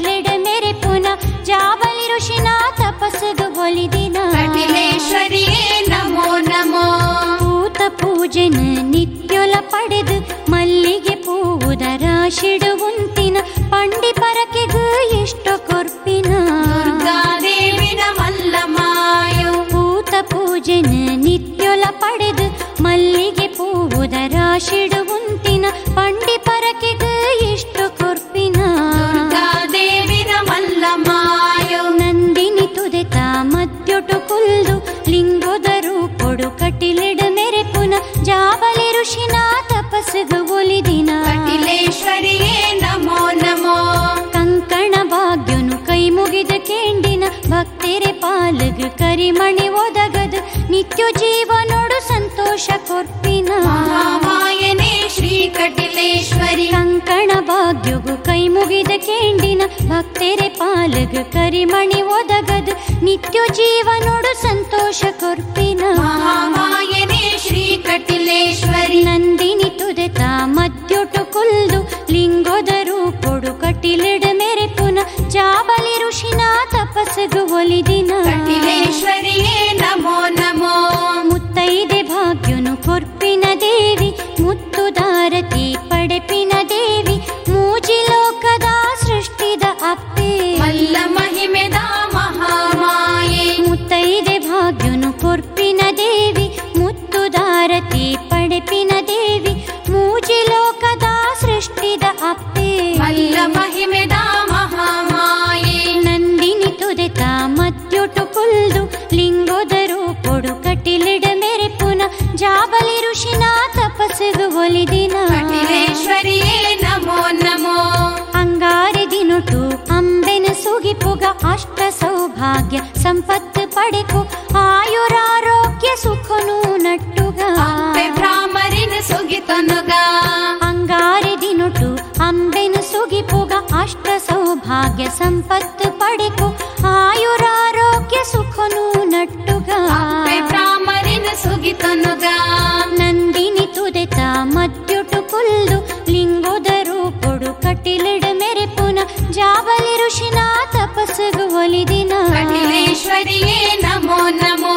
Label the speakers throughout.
Speaker 1: ಕಟಿಲೆಡ ಮೆರೆಪುನ ಜಾಬಲಿ ಋಷಿನ ತಪಸ್ಸುಗು ಒಲಿದಿನ
Speaker 2: ಕಟಿಲೇಶ್ವರಿಯೇ ನಮೋ ನಮೋ.
Speaker 1: ಭೂತ ಪೂಜೆನ ನಿತ್ಯೊಲ ಪಡೆದು ಮಲ್ಲಿಗೆ ಪೂವುದ ರಾಶಿಡು ಉಂತಿನ ಪಂಡಿ ಪರಕೆಗು ಎಷ್ಟೋ ಕೊರ್ಪಿನ
Speaker 2: ದುರ್ಗಾದೇವಿನ ಮಲ್ಲಮಾಯು.
Speaker 1: ಭೂತ ಪೂಜೆನ ನಿತ್ಯೊಲ ಪಡೆದು ಮಲ್ಲಿಗೆ ಪೂವುದ ರಾಶಿಡು ಉಂತಿನ ಪಂಡಿ ಪರಕೆಗು ಎಷ್ಟೋ ಕೊರ್ಪಿನ
Speaker 2: ದುರ್ಗಾದೇವಿನ ಮಲ್ಲಮಾಯು.
Speaker 1: ನಂದಿನಿ ತುದೆತ ಮದ್ಯೊಟು ಕುಲ್ದು ಲಿಂಗೋದ ರೂಪೊಡು ಕಟಿಲೆಡ ಮೆರೆಪುನ ಜಾಬಲಿ ಋಷಿನ ತಪಸ್ಸುಗು ಒಲಿದಿನ
Speaker 2: ಕಟಿಲೇಶ್ವರಿಯೇ ನಮೋ ನಮೋ.
Speaker 1: ಕಂಕಣ ಭಾಗ್ಯನು ಕೈ ಮುಗಿದ ಕೇಂಡಿನ ಭಕ್ತೆರೆ ಪಾಲಗು ಕರಿಮಣಿ ಒದಗದು ನಿತ್ಯ ಜೀವನೋಡು ಸಂತೋಷ ಕೊರ್ಪಿನ
Speaker 2: ಮಹಾಮಾಯನೇ ಶ್ರೀ ಕಟಿಲೇಶ್ವರಿ.
Speaker 1: ಕಂಕಣ ಭಾಗ್ಯಗು ಕೈ ಮುಗಿದ ಕೇಂಡಿನ ಭಕ್ತೆರೆ ಪಾಲಗು ಕರಿಮಣಿ ಒದಗದು ನಿತ್ಯ ಜೀವನೋಡು ಸಂತೋಷ ಕೊರ್ಪಿನ
Speaker 2: ಮಹಾಮಾಯನೇ ಶ್ರೀ ಕಟಿಲೇಶ್ವರಿ.
Speaker 1: ನಂದಿನಿ ತುದೆತ ಮದ್ಯೊಟು ಕುಲ್ದು ಲಿಂಗೋದ ರೂಪೊಡು ಕಟಿಲೆಡ ಮೆರೆಪುನ ಜಾಬಲಿ ಋಷಿನ ತಪಸ್ಸುಗು ಒಲಿದಿನ
Speaker 2: ಕಟಿಲೇಶ್ವರಿಯೇ ನಮೋ ನಮೋ.
Speaker 1: ಮುತ್ತೈದೆ ಭಾಗ್ಯನು ಕೊರ್ಪಿನ ದೇವಿ ಮುತ್ತುದಾರತಿ ಪಡೆಪಿನ ದೇವಿ ಮೂಜಿ ಲೋಕದ ಸೃಷ್ಟಿದ ಅಪ್ಪೆ
Speaker 2: ಮಲ್ಲ ಮಹಿಮೆದ ಮಹಾಮಾಯೆ.
Speaker 1: ಮುತ್ತೈದೆ ಭಾಗ್ಯನು ಕೊರ್ಪಿನ ದೇವಿ ಮುತ್ತುದಾರತಿ ಪಡೆಪಿನ ದೇವಿ ಮೂಜಿ ಲೋಕದ ಸೃಷ್ಟಿದ ಅಪ್ಪೆ
Speaker 2: ಮಲ್ಲ ಮಹಿಮೆದ ಮಹಾಮಾಯೆ.
Speaker 1: ನಂದಿನಿ ತುದೆತ ಮದ್ಯೊಟು ಕುಲ್ದು ಲಿಂಗೋದ ರೂಪೊಡು ಕಟಿಲೆಡ ಮೆರೆಪುನ ಜಾಬಲಿ ಋಷಿನ ತಪಸ್ಸುಗು ಒಲಿದಿನ
Speaker 2: ಕಟಿಲೇಶ್ವರಿಯೇ ನಮೋ ನಮೋ.
Speaker 1: ಅಂಗಾರಿ ದಿನುಟು ಅಂಬೆನ ಸುಗಿಪುಗ ಅಷ್ಟ ಸೌಭಾಗ್ಯ ಸಂಪತ್ತು ಪಡೆಕು ಆಯುರಾರೋಗ್ಯ ಸುಖನು ನಟ್ಟುಗ
Speaker 2: ಅಪ್ಪೆ ಭ್ರಾಮರಿನ ಸುಗಿತನುಗ.
Speaker 1: ಅಂಗಾರಿ ದಿನುಟು ಅಂಬೆನ ಸುಗಿಪುಗ ಅಷ್ಟ ಸೌಭಾಗ್ಯ ಸಂಪತ್ತು ಪಡೆಕು ಆಯುರಾರೋಗ್ಯ ಸುಖನು ನಟ್ಟುಗ
Speaker 2: ಅಪ್ಪೆ ಭ್ರಾಮರಿನ ಸುಗಿತನುಗ.
Speaker 1: ನಂದಿನಿ ತುದೆತ ಮದ್ಯೊಟು ಕುಲ್ದು ಲಿಂಗೋದ ರೂಪೊಡು ಕಟಿಲೆಡ ಮೆರೆಪುನ ಜಾಬಲಿ ಋಷಿನ ತಪಸ್ಸುಗು ಒಲಿದಿನ
Speaker 2: ಕಟಿಲೇಶ್ವರಿಯೇ ನಮೋ ನಮೋ.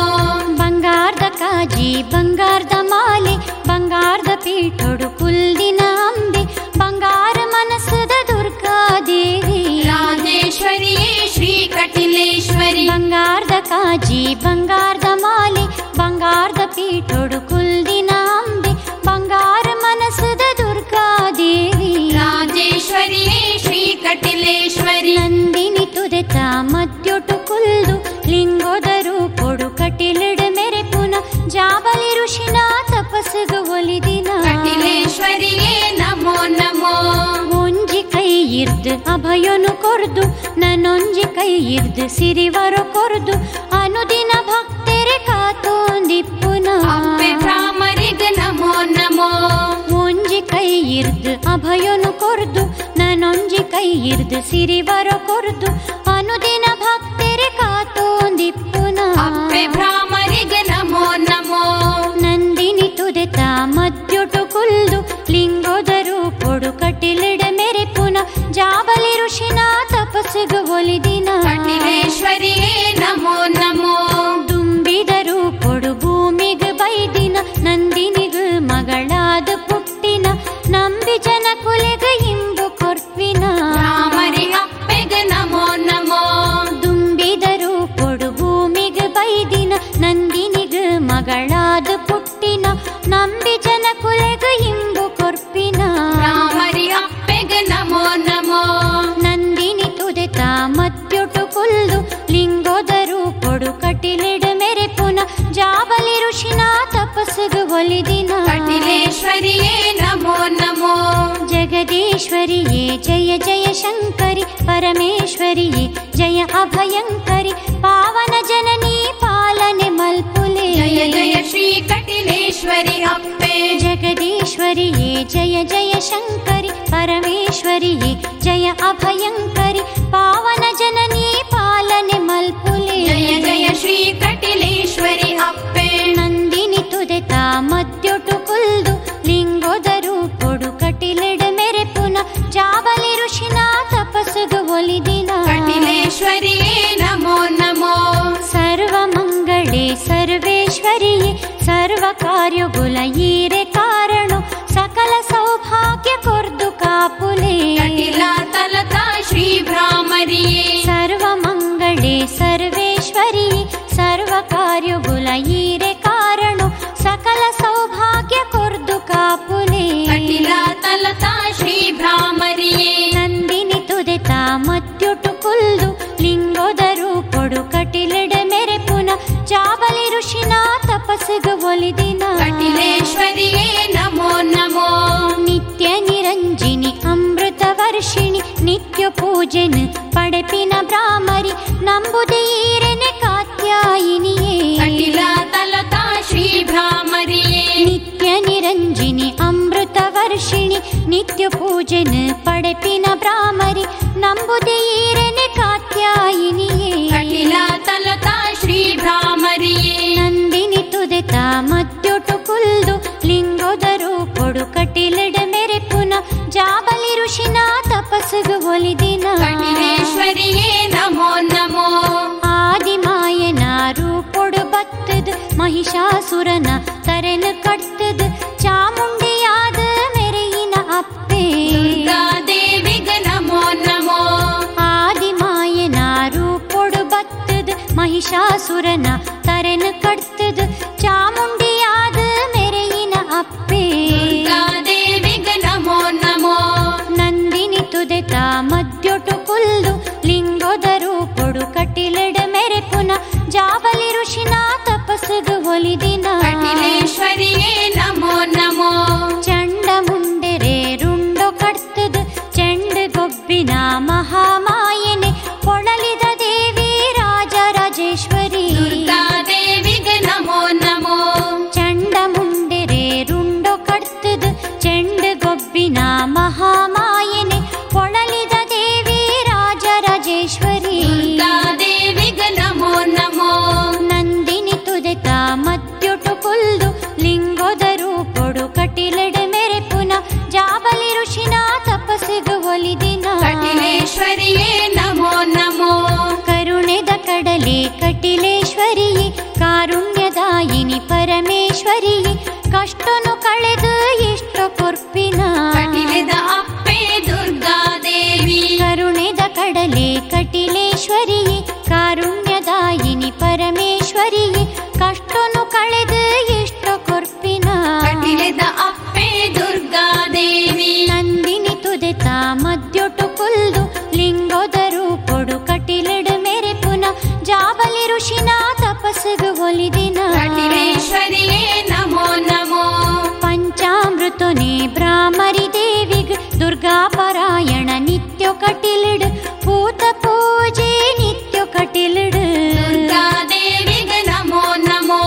Speaker 1: ಬಂಗಾರದ ಕಾಜಿ ಬಂಗಾರದ ಮಾಲೆ ಬಂಗಾರದ ಪೀಠೊಡು ಕುಲ್ದಿನ ಅಂಬೆ ಬಂಗಾರ ಮನಸ್ಸದ ದುರ್ಗಾದೇವಿ
Speaker 2: ರಾಜೇಶ್ವರಿಯೇ ಶ್ರೀ ಕಟಿಲೇಶ್ವರಿ.
Speaker 1: ಬಂಗಾರದ ಕಾಜಿ ಬಂಗಾರದ ಮಾಲೆ ಬಂಗಾರದ ಪೀಠೊಡು ಕುಲ್ದಿನ ಅಂಬೆ ಬಂಗಾರ ಮನಸ್ಸದ ದುರ್ಗಾದೇವಿ
Speaker 2: ರಾಜೇಶ್ವರಿಯೇ ಶ್ರೀ ಕಟಿಲೇಶ್ವರಿ.
Speaker 1: ನಂದಿನಿ ತುದೆತ ಮದ್ಯೊಟು ಕುಲ್ದು ಲಿಂಗೋದ ರೂಪೊಡು ಕಟಿಲೆಡ ಮೆರೆಪುನ ಜಾಬಲಿ ಋಷಿನ ತಪಸ್ಸುಗು ಒಲಿದಿನ
Speaker 2: ಕಟಿಲೇಶ್ವರಿಯೇ ನಮೋ ನಮೋ.
Speaker 1: ಒಂಜಿ ಕೈ ಇರ್ದು ಅಭಯನು ಕೊರ್ದು ನನ್ನೊಂಜಿ ಕೈ ಇರ್ದು ಸಿರಿವರು ಕೊರ್ದು ಅನುದಿನ ಭಕ್ತೆರೆ ಕಾತೋಂದಿಪ್ಪುನ
Speaker 2: ಅಪ್ಪೆ ಭ್ರಾಮರಿಗ ನಮೋ ನಮೋ.
Speaker 1: ಒಂಜಿ ಕೈ ಇರ್ದು ಅಭಯನು ಕೊರ್ದು ನನ್ನೊಂಜಿ ಕೈ ಇರ್ದು ಸಿರಿವರು ಕೊರ್ದು ಅನುದಿನ ಭಕ್ತೆರೆ ಕಾತೋಂದಿಪ್ಪುನ
Speaker 2: ಅಪ್ಪೆ ಭ್ರಾಮರಿಗ ನಮೋ ನಮೋ.
Speaker 1: ನಂದಿನಿ ತುದೆತ ಮದ್ಯೊಟು ಕುಲ್ದು ಲಿಂಗೋದ ರೂಪೊಡು ಕಟಿಲೆಡ ಮೆರೆಪುನ ಜಾಬಲಿ ಋಷಿನ ತಪಸ್ಸುಗು ಒಲಿದಿನ
Speaker 2: ಕಟಿಲೇಶ್ವರಿಯೇ ನಮೋ ನಮೋ.
Speaker 1: ದುಂಬಿದ ರೂಪೊಡು ಭೂಮಿಗೆ ಬೈದಿನ ನಂದಿನಿಗು ಮಗಳಾದ ಪುಟ್ಟಿನ ನಂಬಿ ಜನ ಕುಲೆಗ ಇಂಬು ಕೊರ್ಪಿನ
Speaker 2: ಭ್ರಾಮರಿ ಅಪ್ಪೆಗ ನಮೋ ನಮೋ.
Speaker 1: ದುಂಬಿದ ರೂಪೊಡು ಭೂಮಿಗೆ ಬೈದಿನ ನಂದಿನಿಗು ಮಗಳಾದ ಪುಟ್ಟಿನ ನಂಬಿ ಜನ ಕುಲೆಗ ಇಂಬು ಕೊರ್ಪಿನ
Speaker 2: ಭ್ರಾಮರಿ ಅಪ್ಪೆಗ ನಮೋ ನಮೋ.
Speaker 1: ನಂದಿನಿ ತುದೆತ ಮದ್ಯೊಟು ಕುಲ್ದು ಲಿಂಗೋದ ರೂಪೊಡು ಕಟಿಲೆಡ ಮೆರೆಪುನ ಜಾಬಲಿ ಋಷಿನ ತಪಸ್ಸುಗು ಒಲಿದಿನ
Speaker 2: ಕಟಿಲೇಶ್ವರಿಯೇ ನಮೋ ನಮೋ.
Speaker 1: ಜಗದೀಶ್ವರಿಯೇ ಜಯ ಜಯ ಶಂಕರಿ ಪರಮೇಶ್ವರಿಯೇ ಜಯ ಅಭಯಂಕರಿ ಪಾವನ ಜನನಿ ಪಾಲನೆ ಮಲ್ಪುಲೆ
Speaker 2: ಜಯ ಜಯ ಶ್ರೀ ಕಟಿಲೇಶ್ವರಿ ಅಪ್ಪೆ.
Speaker 1: ಜಗದೀಶ್ವರಿಯೇ ಜಯ ಜಯ ಶಂಕರಿ ಪರಮೇಶ್ವರಿಯೇ ಜಯ ಅಭಯಂಕರಿ ಪಾವನ ಜನನಿ ಪಾಲನೆ ಮಲ್ಪುಲೆ
Speaker 2: ಜಯ ಜಯ ಶ್ರೀ ಕಟಿಲೇಶ್ವರಿ ಅಪ್ಪೆ.
Speaker 1: ನಂದಿನಿ ತುದೆತ ಮದ್ಯೊಟು ಕುಲ್ದು ಲಿಂಗೋದ ರೂಪೊಡು ಕಟಿಲೆಡ ಮೆರೆಪುನ ಜಾಬಲಿ ಋಷಿನ ತಪಸ್ಸುಗು ಒಲಿದಿನ
Speaker 2: ಕಟಿಲೇಶ್ವರಿಯೇ ನಮೋ ನಮೋ.
Speaker 1: ಸರ್ವಮಂಗಳೇ ಸರ್ವೇಶ್ವರಿಯೇ ಸರ್ವ ಕಾರ್ಯಗುಲ ಈರೆ ಕಾರಣ ಸಕಲ ಸೌಭಾಗ್ಯ ಕೊರ್ದು ಕಾಪುಲೆ
Speaker 2: ಕಟಿಲ ತಲತಾ ಶ್ರೀ ಭ್ರಾಮರಿಯೇ.
Speaker 1: ಸರ್ವಮಂಗಳೇ ಸರ್ವೇಶ್ವರಿಯೇ ಸರ್ವ ಕಾರ್ಯಗುಲ ಈರೆ ಕಾರಣ ಸಕಲ ಸೌಭಾಗ್ಯ ಕೊರ್ದು ಕಾಪುಲೆ
Speaker 2: ಕಟಿಲ ತಲತಾ ಶ್ರೀ ಭ್ರಾಮರಿಯೇ.
Speaker 1: ನಂದಿನಿ ತುದೆತ ಮತ್ಯುಟು ಕುಲ್ದು ಲಿಂಗೋದರು ಕೊಡು ಕಟಿಲೆಡ ಮೆರೆ ಪುನ ಜಾಬಲಿ ಋಷಿನ ತಪಸ್ಸಿಗೆ ಒಲಿದಿನ
Speaker 2: ಕಟಿಲೇಶ್ವರಿಯೇ ನಮೋ ನಮೋ.
Speaker 1: ನಿತ್ಯ ನಿರಂಜಿನಿ ಅಮೃತ ವರ್ಷಿಣಿ ನಿತ್ಯ ಪೂಜೆನ ಪಡೆಪಿನ ಬ್ರಾಹ್ಮರಿ ನಂಬುದೇ ಈರೆನೆ ಕಾತ್ಯಾಯಿನಿಯೇ
Speaker 2: ಕಟಿಲ ತಲತಾ ಶ್ರೀ ಭ್ರಾಮರಿಯೇ.
Speaker 1: ನಿತ್ಯ ನಿರಂಜಿನಿ ಅಮೃತ ವರ್ಷಿಣಿ ನಿತ್ಯ ಪೂಜೆನ ಪಡೆಪಿನ ಬ್ರಾಹ್ಮರಿ ನಂಬುದೇ ಈರೆನೆ ಕಾತ್ಯಾಯಿನಿಯೇ
Speaker 2: ಕಟಿಲ ತಲತಾ ಶ್ರೀ ಭ್ರಾಮರಿಯೇ.
Speaker 1: ನಂದಿನಿ ತುದೆತ ಮತ್ಯುಟು ಕುಲ್ದು ಲಿಂಗೋದರು ಕೊಡು ಕಟಿಲೆಡ ಮೆರೆ ಪುನ ಜಾಬಲಿ ಋಷಿನ ತಪಸ್ಸಿಗೆ ಒಲಿದಿನ
Speaker 2: ಕಟಿಲೇಶ್ವರಿಯೇ ನಮೋ ನಮೋ.
Speaker 1: ಆದಿಮಾಯನ ರೂಪೊಡು ಬತ್ತದು ಮಹಿಷಾಸುರನ ತರೆನ ಕಟ್ತದು ಚಾಮುಂಡಿಯಾದ ಮೆರೆಯಿನ ಅಪ್ಪೆ
Speaker 2: ದುರ್ಗಾದೇವಿಗೆ ನಮೋ ನಮೋ.
Speaker 1: ಆದಿಮಾಯನ ರೂಪೊಡು ಬತ್ತದು ಮಹಿಷಾಸುರನ ತರೆನ ಕಟ್ತದು ಚಾಮುಂಡಿಯಾದ ಮೆರೆಯಿನ ಅಪ್ಪೆ
Speaker 2: ದುರ್ಗಾದೇವಿಗೆ ನಮೋ ನಮೋ.
Speaker 1: ನಂದಿನಿ ತುದೆತ ಮದ್ಯೊಟು ಕುಲ್ದು ಲಿಂಗೋದರು ಕೊಡು ಕಟಿಲೆಡ ಮೆರೆ ಪುನ ಜಾಬಲಿ ಋಷಿನ ತಪಸ್ಸಿಗೆ ಒಲಿದಿನ
Speaker 2: ಕಟಿಲೇಶ್ವರಿಯೇ ನಮೋ ನಮೋ.
Speaker 1: ಚಂಡಮುಂಡೆರೆ ರುಂಡೊ ಕಟ್ತದು ಚೆಂಡ ಗೊಬ್ಬಿನ ಮಹಾಮಾಯನೆ ಕೊಳಲಿದ ದೇವಿ ರಾಜರಾಜೇಶ್ವರಿ
Speaker 2: ದುರ್ಗಾದೇವಿಗೆ ನಮೋ ನಮೋ.
Speaker 1: ಚಂಡಮುಂಡೆರೆ ರುಂಡೊ ಕಟ್ತದು ಚೆಂಡ ಗೊಬ್ಬಿನ ಮಹಾಮಾಯನೆ ಕೊಳಲಿದ ದೇವಿ ರಾಜರಾಜೇಶ್ವರಿ
Speaker 2: ದುರ್ಗಾದೇವಿಗೆ ನಮೋ ನಮೋ.
Speaker 1: ನಂದಿನಿ ತುದೆತ ಮತ್ಯುಟು ಕುಲ್ದು ಲಿಂಗೋದರು ಕೊಡು ಕಟಿಲೆಡ ಮೆರೆ ಪುನ ಜಾಬಲಿ ಋಷಿನ ತಪಸ್ಸಿಗೆ ಒಲಿದಿನ
Speaker 2: ಕಟಿಲೇಶ್ವರಿಯೇ ನಮೋ ನಮೋ.
Speaker 1: ಕರುಣೆದ ಕಡಲೆ ಕಟಿಲೇಶ್ವರಿಯೇ ಕಾರುಣ್ಯದಾಯಿನಿ ಪರಮೇಶ್ವರಿಯೇ ಕಷ್ಟನು ಕಳೆದು ಇಷ್ಟು ಕೊರ್ಪಿನ
Speaker 2: ಕಟಿಲಿದ ಅಪ್ಪೆ ದುರ್ಗಾದೇವಿ.
Speaker 1: ಕರುಣೆದ ಕಡಲೆ ಕಟಿಲೇಶ್ವರಿಯೇ ಕಾರುಣ್ಯದಾಯಿನಿ ಪರಮೇಶ್ವರಿಯೇ ಕಷ್ಟನು ಕಳೆದು ಇಷ್ಟು ಕೊರ್ಪಿನ
Speaker 2: ಕಟಿಲಿದ ಅಪ್ಪೆ ದುರ್ಗಾದೇವಿ.
Speaker 1: ನಂದಿನಿ ತುದೆತ ಮದ್ಯೊಟು ಕುಲ್ದು ಲಿಂಗೋದರು ಕೊಡು ಕಟಿಲೆಡ ಮೆರೆ ಪುನ ಜಾಬಲಿ ಋಷಿನ ತಪಸ್ಸಿಗೆ ಒಲಿದಿನ
Speaker 2: ಕಟಿಲೇಶ್ವರಿಯೇ ನಮೋ ನಮೋ.
Speaker 1: ಪಂಚಾಮೃತನೆ ಬ್ರಾಹ್ಮರಿ ದೇವಿಗ್ ದುರ್ಗಾ ಪರಾಯಣ ನಿತ್ಯ ಕಟಿಲಿಡ್ ಭೂತ ಪೂಜೆ ನಿತ್ಯ ಕಟಿಲಿಡ್
Speaker 2: ದುರ್ಗಾದೇವಿಗೆ ನಮೋ ನಮೋ.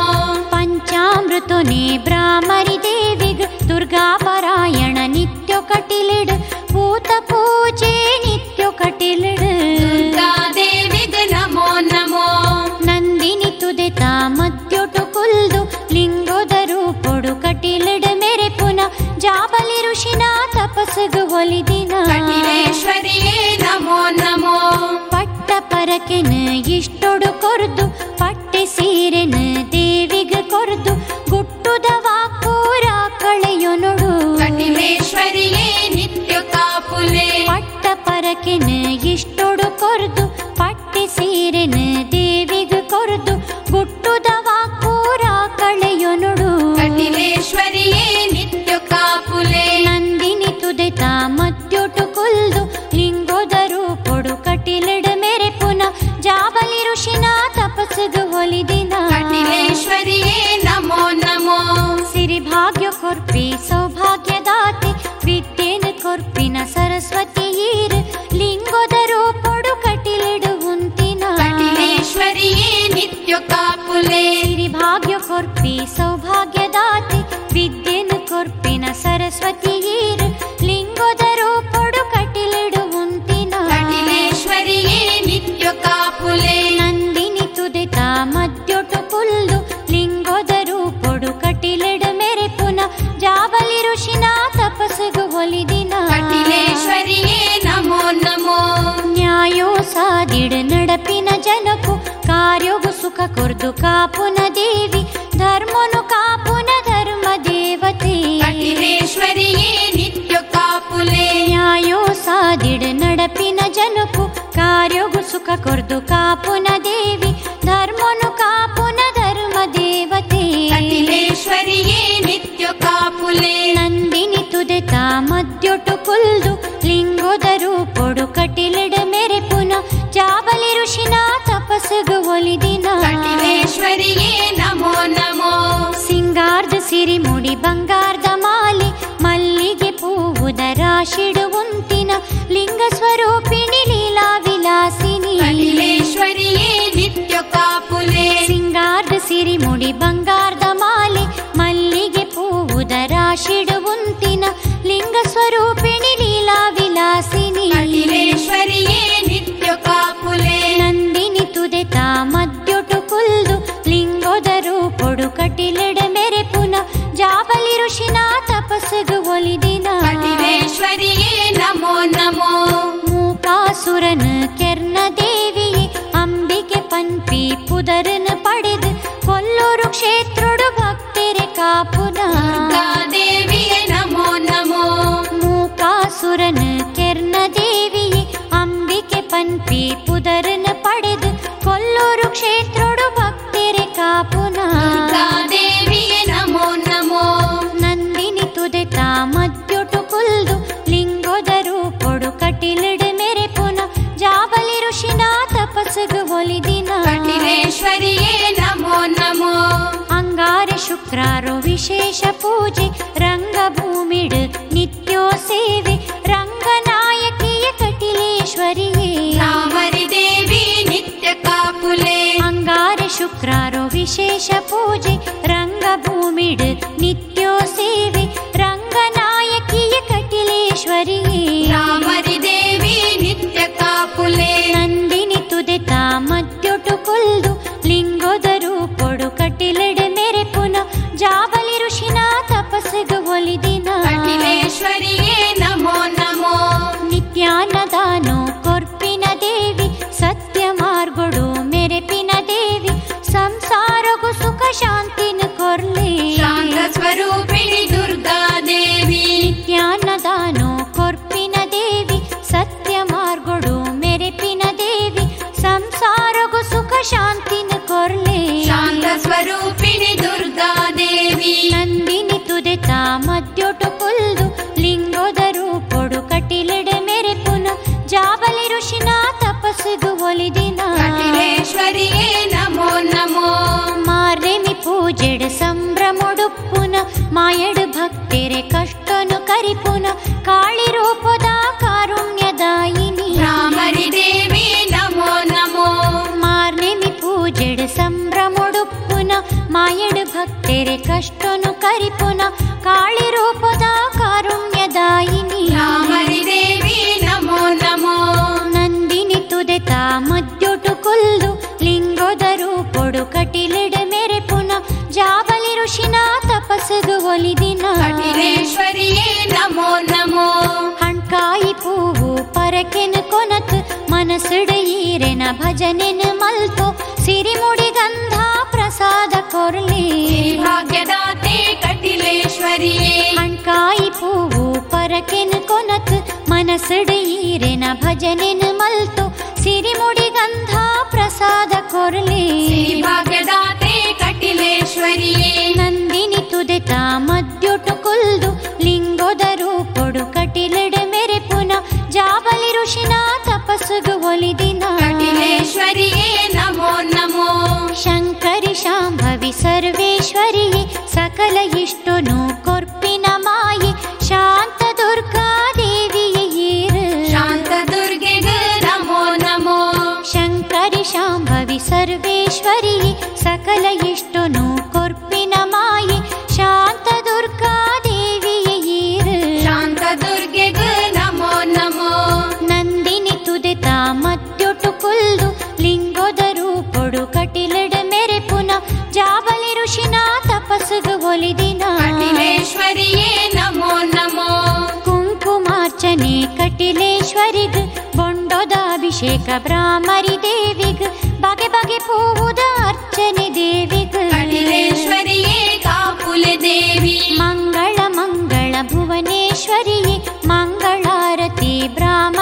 Speaker 1: ಪಂಚಾಮೃತನೆ ಬ್ರಾಹ್ಮರಿ ದೇವಿಗ್ ದುರ್ಗಾ ಪರಾಯಣ ನಿತ್ಯ ಕಟಿಲಿಡ್ ಭೂತ ಪೂಜೆ ನಿತ್ಯ ಕಟಿಲಿಡ್
Speaker 2: ದುರ್ಗಾದೇವಿಗೆ ನಮೋ ನಮೋ.
Speaker 1: ನಂದಿನಿ ತುದೆತ ಮದ್ಯೊಟು ಕುಲ್ದು ಲಿಂಗೋದರು ಕೊಡು ಕಟಿಲೆಡ ಮೆರೆ ಪುನ ಜಾಬಲಿ ಋಷಿನ ತಪಸ್ಸಿಗೆ ಒಲಿದಿನ
Speaker 2: ಕಟಿಲೇಶ್ವರಿಯೇ ನಮೋ ನಮೋ.
Speaker 1: ಪಟ್ಟ ಪರಕೆನ ಇಷ್ಟೊಡು ಕೊರ್ದು ಪಟ್ಟೆ ಸೀರೆನ ದೇವಿಗೆ ಕೊರ್ದು ಗುಟ್ಟುದ ವಾಕೂರ ಕಳೆಯೊನೊಡು
Speaker 2: ಕಟಿಲೇಶ್ವರಿಯೇ ನಿತ್ಯ ಕಾಪುಲೆ.
Speaker 1: ಪಟ್ಟ ಪರಕೆನ ಇಷ್ಟೊಡು ಕೊರ್ದು ಪಟ್ಟೆ ಸೀರೆನ ದೇವಿಗೆ ಕೊರ್ದು ಗುಟ್ಟುದ ವಾಕೂರ ಕಳೆಯೊನೊಡು
Speaker 2: ಕಟಿಲೇಶ್ವರಿಯೇ ನಿತ್ಯ ಕಾಪುಲೆ.
Speaker 1: ನಂದಿನಿ ತುದೆತ ಮದ್ಯೊಟು ಕುಲ್ದು ಲಿಂಗೋದರು ಕೊಡು ಕಟಿಲೆಡ ಮೆರೆ ಪುನ ಜಾಬಲಿ ಋಷಿನ ತಪಸ್ಸಿಗೆ ಒಲಿದಿನ
Speaker 2: ಕಟಿಲೇಶ್ವರಿಯೇ ನಮೋ ನಮೋ.
Speaker 1: ಸಿರಿಭಾಗ್ಯ ಕೊರ್ಪಿ ಸೌಭಾಗ್ಯದಾತೆ ವಿದ್ಯೆನ ಕೊರ್ಪಿನ ಸರಸ್ವತಿ ಈರ್ ಲಿಂಗೋದರು ಕೊಡು ಸಾದಿಡ್ ನಡಪಿನ ಜನಕು ಕಾರ್ಯಗು ಸುಖ ಕೊರ್ದು ಕಾಪುನ ದೇವಿ ಧರ್ಮನು ಕಾಪುನ ಧರ್ಮ ದೇವತೆ
Speaker 2: ಕಟಿಲೇಶ್ವರಿಯೇ ನಿತ್ಯ ಕಾಪುಲೆ
Speaker 1: ನ್ಯಾಯೋ ಸಾದಿಡ್ ನಡಪಿನ ಜನಕು ಕಾರ್ಯಗು ಸುಖ ಕೊರ್ದು ಕಾಪುನ ದೇವಿ ಧರ್ಮನು ಕಾಪುನ ಧರ್ಮ ದೇವತೆ
Speaker 2: ಕಟಿಲೇಶ್ವರಿಯೇ ನಿತ್ಯ ಕಾಪುಲೆ
Speaker 1: ನಂದಿನಿ ತುದೆತ ಮದ್ಯೊಟ್ಟು ಕುಲ್ದು ಲಿಂಗೋದ ರೂಪೊಡು ಕಟಿಲೆಡ ಮೆರೆ ಪುನ ಜಾಬಲಿ ಋಷಿನ ತಪಸ್ಸು ಒಲಿದಿನ
Speaker 2: ಕಟಿಲೇಶ್ವರಿಯೇ ನಮೋ ನಮೋ
Speaker 1: ಸಿಂಗಾರ್ದ ಸಿರಿ ಮುಡಿ ಬಂಗಾರದ ಮಾಲೆ ಮಲ್ಲಿಗೆ ಪೂವುದ ರಾಶಿಡು ಉಂತಿನ ಲಿಂಗ ಸ್ವರೂಪಿಣಿ ಲೀಲಾ ವಿಲಾಸಿನಿ
Speaker 2: ಕಟಿಲೇಶ್ವರಿಯೇ ನಿತ್ಯ ಕಾಪುಲೆ
Speaker 1: ಸಿಂಗಾರ್ದ ಸಿರಿ ಮುಡಿ ಬಂಗಾರದ ಮಾಲೆ ಮಲ್ಲಿಗೆ ಪೂವುದ ರಾಶಿಡು ಉಂತಿನ ಲಿಂಗ ಸ್ವರೂಪಿಣಿ ಲೀಲಾ ವಿಲಾಸಿನಿ
Speaker 2: ಕಟಿಲೇಶ್ವರಿಯೇ ನಿತ್ಯ ಕಾಪುಲೆ
Speaker 1: ನಂದಿನಿ ತುದೆತ ಮದ್ಯೊಟ್ಟು ಕುಲ್ದು ಲಿಂಗೋದ ರೂಪೊಡು ಕಟಿಲೆಡ ಮೆರೆ ಪುನ ಜಾಬಲಿ ಋಷಿನ ತಪಸ್ಸು ಒಲಿದಿನ
Speaker 2: ಕಟಿಲೇಶ್ವರಿಯೇ ನಮೋ ನಮೋ
Speaker 1: ಮೂಕಾಸುರನ ಕೆರ್ನ ದೇವಿಯೇ ಅಂಬಿಕೆ ಪನ್ಪಿ ಪುದರನ ಪಡೆದು ಕೊಲ್ಲೂರು ಕ್ಷೇತ್ರೊಡು ಭಕ್ತರೆ ಕಾಪುನ
Speaker 2: ದೇವಿಯೇ ನಮೋ ನಮೋ
Speaker 1: ಮೂಕಾಸುರನ ಕೆರ್ನ ದೇವಿಯೇ ಅಂಬಿಕೆ ಪನ್ಪಿ ಪುದರನ ಪಡೆದು ಕೊಲ್ಲೂರು ಕ್ಷೇತ್ರೊಡು ಭಕ್ತರೆ ಕಾಪುನ
Speaker 2: ದೇವಿಯೇ ನಮೋ ನಮೋ
Speaker 1: ನಂದಿನಿ ತುದೆತ ಮದ್ಯೊಟ್ಟು ಕುಲ್ದು ಲಿಂಗೋದ ರೂಪೊಡು ಕಟಿಲೆಡ ಮೆರೆ ಪುನ ಜಾಬಲಿ ಋಷಿನ ತಪಸ್ಸು ಒಲಿದಿನ
Speaker 2: ಕಟಿಲೇಶ್ವರಿಯೇ ನಮೋ ನಮೋ
Speaker 1: ಅಂಗಾರೆ ಶುಕ್ರಾರು ವಿಶೇಷ ಪೂಜೆ ರಂಗಭೂಮಿಡ್ ನಿತ್ಯೋ ಸೇವೆ ರಂಗನಾಯಕಿಯ ಕಟಿಲೇಶ್ವರಿಯೇ
Speaker 2: ರಾಮರಿ ದೇವಿ ನಿತ್ಯ ಕಾಪುಲೆ
Speaker 1: ಅಂಗಾರೆ ಶುಕ್ರಾರು ವಿಶೇಷ ಪೂಜೆ ರಂಗಭೂಮಿಡ್ ನಿತ್ಯೋ ಸೇವೆ ರಂಗನಾಯಕಿಯ ಕಟಿಲೇಶ್ವರಿಯೇ
Speaker 2: ರಾಮರಿ ದೇವಿ ನಿತ್ಯ ಕಾಪುಲೆ
Speaker 1: ನಂದಿನಿ ತುದೆತ ಮದ್ಯೊಟ್ಟು ಕುಲ್ದು ಲಿಂಗೋದ ರೂಪೊಡು ಕಟಿಲೆಡ ಮೆರೆ ಪುನ ಜಾಬಲಿ ಋಷಿನ ತಪಸ್ಸು ಒಲಿದಿನ
Speaker 2: ಕಟಿಲೇಶ್ವರಿಯೇ ನಮೋ ನಮೋ
Speaker 1: ನಿತ್ಯಾನದಾನೋ ಕೊರ್ಪಿನ ದೇವಿ ಸತ್ಯ ಮಾರ್ಗೊಡು ಮೆರೆಪಿನ ದೇವಿ ಸಂಸಾರಗು ಸುಖ ಶಾಂತಿನ ಕೊರ್ಲೆ
Speaker 2: ಶಾಂತ ಸ್ವರೂಪಿಣಿ ದುರ್ಗಾ ದೇವಿ
Speaker 1: ನಿತ್ಯಾನದಾನೋ ಕೊರ್ಪಿನ ದೇವಿ ಸತ್ಯ ಮಾರ್ಗೊಡು ಮೆರೆಪಿನ ದೇವಿ ಸಂಸಾರಗು ಸುಖ ಶಾಂತಿನ ಕೊರ್ಲೆ
Speaker 2: ಶಾಂತ ಸ್ವರೂಪಿಣಿ ದುರ್ಗಾ ದೇವಿ
Speaker 1: ನಂದಿನಿ ತುದೆತ ಮದ್ಯೊಟ್ಟು ಕುಲ್ದು ಲಿಂಗೋದ ರೂಪೊಡು ಕಟಿಲೆಡ ಮೆರೆ ಪುನ ಜಾಬಲಿ ಋಷಿನ ತಪಸ್ಸು ಒಲಿದಿನ
Speaker 2: ಕಟಿಲೇಶ್ವರಿಯೇ ನಮೋ ನಮೋ
Speaker 1: ಮಾರೆಮಿ ಪೂಜೆಡ್ ಸಂಭ್ರಮೊಡು ಪುನ ಮಾಯಡ್ ಭಕ್ತೆರೆ ಕಷ್ಟನು ಕರಿಪುನ ಕಾಳಿ ರೂಪದ ಕಾರುಣ್ಯದಾಯಿನಿ
Speaker 2: ರಾಮರಿ ದೇವಿ ನಮೋ ನಮೋ
Speaker 1: ಮಾರ್ನೆಮಿ ಪೂಜೆಡ್ ಸಂಭ್ರಮೊಡು ಪುನ ಮಾಯಡ್ ಭಕ್ತೆರೆ ಕಷ್ಟನು ಕರಿಪುನ ಕಾಳಿ ರೂಪದ ಕಾರುಣ್ಯದಾಯಿನಿ
Speaker 2: ರಾಮರಿ ದೇವಿ ನಮೋ ನಮೋ
Speaker 1: ನಂದಿನಿ ತುದೆತ ಮದ್ಯೊಟ್ಟು ಕುಲ್ದು ಲಿಂಗೋದ ರೂಪೊಡು ಕಟಿಲೆಡ ಮೆರೆ ಪುನ ಜಾಬಲಿ ಋಷಿನ ತಪಸ್ಸು ಒಲಿದಿನ
Speaker 2: ಕಟಿಲೇಶ್ವರಿಯೇ ನಮೋ ನಮೋ
Speaker 1: ಹಣ್ಕಾಯಿ ಪೂವು ಪರಕೆನ ಕೊನತ್ ಮನಸ್ಸುಡ ಈರೆನ ಭಜನೆನ ಮಲ್ತೋ ಸಿರಿಮುಡಿ ಗಂಧ ಪ್ರಸಾದ ಕೊರ್ಲಿ
Speaker 2: ಭಾಗ್ಯದಾತೆ ಕಟಿಲೇಶ್ವರಿಯೇ
Speaker 1: ಹಣ್ಕಾಯಿ ಪೂವು ಪರಕೆನ ಕೊನತ್ ಮನಸ್ಸುಡ ಈರೆನ ಭಜನೆನ ಮಲ್ತೋ ಸಿರಿಮುಡಿ ಗಂಧ ಪ್ರಸಾದ ಕೊರ್ಲಿ
Speaker 2: ಭಾಗ್ಯದಾತೆ ಕಟಿಲೇಶ್ವರಿಯೇ
Speaker 1: ನಂದಿನಿ ತುದೆತ ಮದ್ಯೊಟ್ಟು ಕುಲ್ದು ಲಿಂಗೋದ ರೂಪೊಡು ಕಟಿಲೆಡ ಮೆರೆ ಪುನ ಜಾಬಲಿ ಋಷಿನ ತಪಸ್ಸು ಒಲಿದಿನ
Speaker 2: ಕಟಿಲೇಶ್ವರಿಯೇ ನಮೋ ನಮೋ
Speaker 1: ಶಂಕರಿ ಶಾಂಭವಿ ಸರ್ವೇಶ್ವರಿಯೇ ಸಕಲ ಇಷ್ಟೊನು ಕೊರ್ಪಿನ ಮಾಯೆ ಶಾಂತ ದುರ್ಗಾ ದೇವಿಯೇ ಏರು
Speaker 2: ಶಾಂತ ದುರ್ಗೆಗೆ ನಮೋ ನಮೋ
Speaker 1: ಶಂಕರಿ ಶಾಂಭವಿ ಸರ್ವೇಶ್ವರಿಯೇ ಸಕಲ ಇಷ್ಟೊನು ಕೊರ್ಪಿನ ಮಾಯೆ ಶಾಂತ ದುರ್ಗಾ ದೇವಿಯೇ ಏರು
Speaker 2: ಶಾಂತ ದುರ್ಗೆಗೆ ನಮೋ ನಮೋ
Speaker 1: ನಂದಿನಿ ತುದೆತ ಮದ್ಯೊಟ್ಟು ಕುಲ್ದು ಲಿಂಗೋದ ರೂಪೊಡು ಕಟಿಲೆಡ ಮೆರೆ ಪುನ ಜಾಬಲಿ ಋಷಿನ ತಪಸ್ಸು ಒಲಿದಿನ
Speaker 2: ಕಟಿಲೇಶ್ವರಿಯೇ ನಮೋ ನಮೋ
Speaker 1: ಕುಂಕುಮಾರ್ಚನೆ ಕಟಿಲೇಶ್ವರಿಗ್ ಬೊಂಡೋದ ಅಭಿಷೇಕ ಬ್ರಾಹ್ಮರಿ ದೇವಿಗ್ ಬಗೆ ಬಗೆ ಪೂವುದ ಅರ್ಚನೆ ದೇವಿಗ್
Speaker 2: ಕಟಿಲೇಶ್ವರಿಯೇ ಕಾಪುಲೆ ದೇವಿ
Speaker 1: ಮಂಗಳ ಮಂಗಳ ಭುವನೇಶ್ವರಿಯೇ ಮಂಗಳಾರತಿ ಬ್ರಾಹ್ಮ